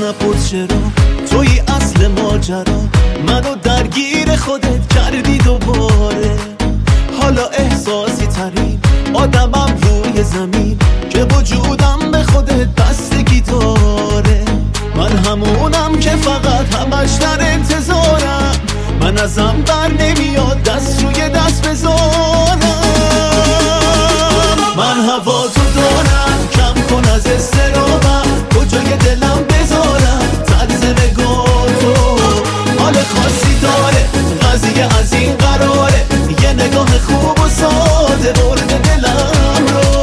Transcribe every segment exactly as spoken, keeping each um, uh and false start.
نپرس چرا توی اصل ماجرا منو درگیر خودت کردی دوباره. حالا احساسی ترین آدمم روی زمین که وجودم به خودت بستگی داره. من همونم که فقط همش در انتظارم، من ازم بر نمیاد دست روی دست بذارم. من هوا تو دارم، کم کن از استرابم، کجای دلم بذارم طرز نگاه تو. حال خاصی داره قضیه از این قراره، یه نگاه خوب و ساده برد دلم رو.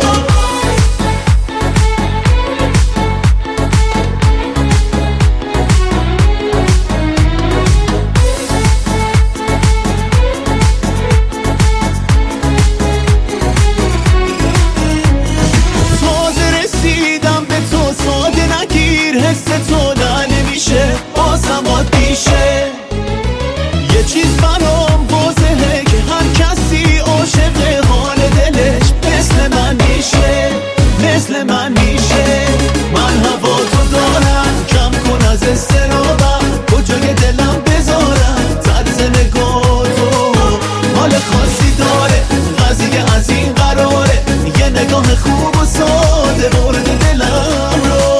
حس تو نه نمیشه بازم پیشه. یه چیز برام واضحه که هر کسی عاشق حال دلش مثل من میشه، مثل من میشه. من هوا تو دارم، کم کن از استرابم، کجای دلم بذارم طرز نگاه تو. حال خاصی داره قضیه از این قراره، یه نگاه خوب و ساده برد دلم رو.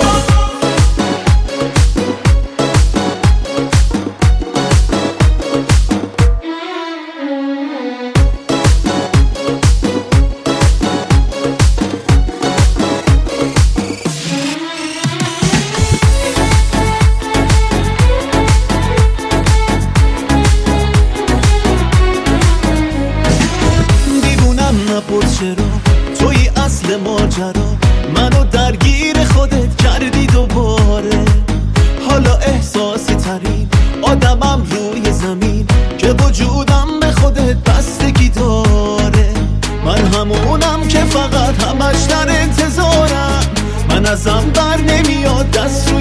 نپرس چرا توی اصل ماجرا منو درگیر خودت کردی دوباره. حالا احساسی ترین آدمم روی زمین که وجودم به خودت بستگی داره. من همونم که فقط همش در انتظارم، من ازم بر نمیاد دست